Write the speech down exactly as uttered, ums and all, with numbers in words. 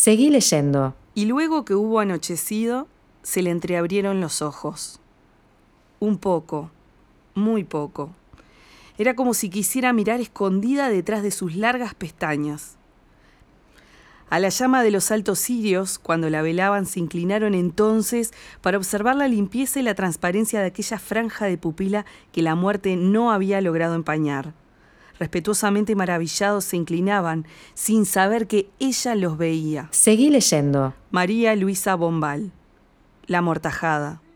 Seguí leyendo. Y luego que hubo anochecido, se le entreabrieron los ojos. Un poco, muy poco. Era como si quisiera mirar escondida detrás de sus largas pestañas. A la llama de los altos cirios, cuando la velaban, se inclinaron entonces para observar la limpieza y la transparencia de aquella franja de pupila que la muerte no había logrado empañar. Respetuosamente maravillados se inclinaban, sin saber que ella los veía. Seguí leyendo. María Luisa Bombal. La amortajada.